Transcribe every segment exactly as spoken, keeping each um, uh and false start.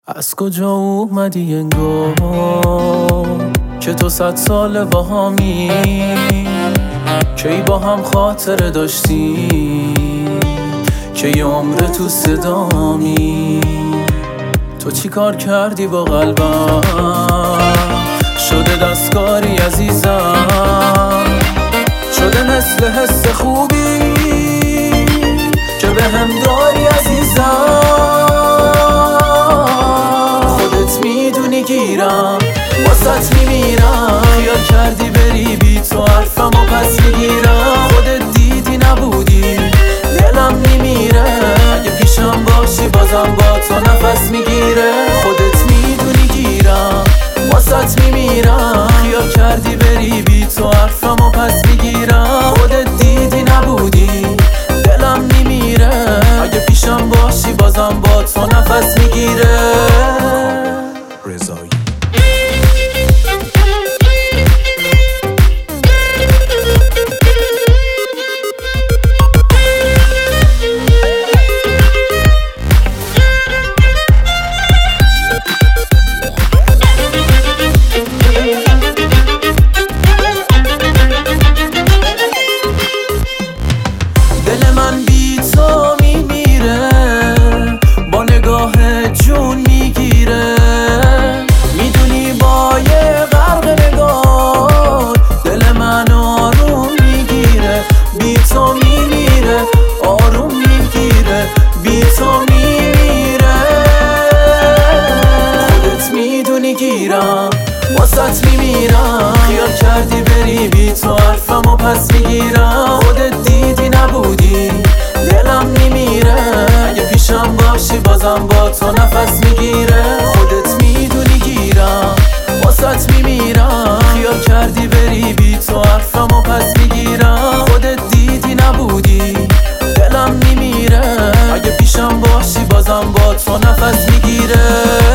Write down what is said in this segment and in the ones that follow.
از کجا اومدی انگار که تو صد سال با همی، کی با هم خاطره داشتی، که یه عمر تو صدامی. تو چی کار کردی با قلبم، شده دستکاری عزیزم، شده مثل حس خوبی که به هم داری عزیزم. خودت میدونی گیرم واسط میمیرم، خیال کردی بری بی تو حرفمو پس میگیرم. خودت دیدی نبودی دلم میمیره، اگه پیشم باشی بازم با تو نفس میگیره. خودت میدونی گیرم واسط میمیرم، خیال کردی بری بی تو حرفمو پس میگیرم. خودت دیدی نبودی دلم میمیره، اگه پیشم باشی بازم با تو نفس میگیره. رضایی دل من بی تو میمیره، با نگاه جون میگیره. میدونی با یه غرق نگاه دل من آروم میگیره. بی تو میمیره آروم میگیره، بی تو میمیره. خودت میدونی گیرم واسط میمیرم، خیال کردی بری بی تو حرفمو پس میگیرم. خودت دیدی نبودی دلم میمیره، اگه پیشم باشی بازم با تو نفس میگیره. خودت میدونی گیرم واسط میمیرم، خیال کردی بری بی تو حرفمو پس میگیرم. خودت دیدی نبودی دلم میمیره، اگه پیشم باشی بازم با تو نفس میگیره.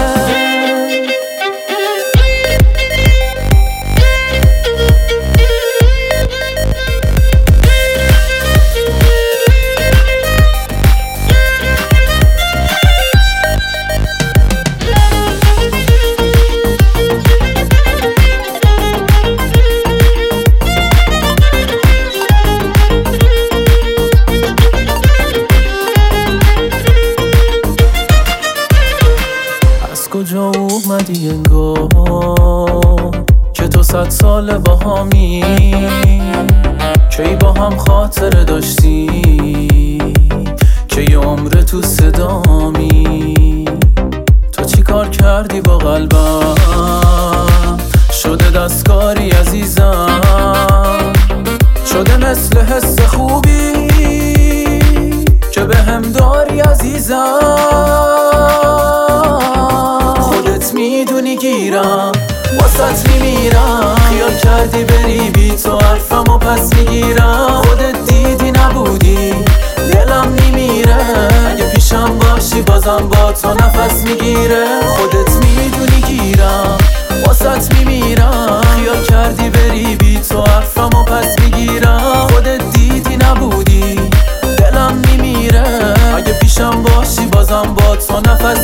کجا اومدی انگار که تو صد سال با همی، کی با هم خاطره داشتی، که یه عمر تو صدامی. تو چی کار کردی با قلبم، شده دستکاری عزیزم، شده مثل حس خوبی که به هم داری عزیزم. میدونی گیرم واسط میمیرم، خیال کردی بری بی تو حرفمو پس میگیرم. خودت دیدی نبودی دلم میمیره، اگه پیشم باشی بازم با تو نفس میگیره. خودت میدونی گیرم واسط میمیرم، خیال کردی بری بی تو حرفمو پس میگیرم. خودت دیدی نبودی دلم میمیره، اگه پیشم باشی بازم با تو نفس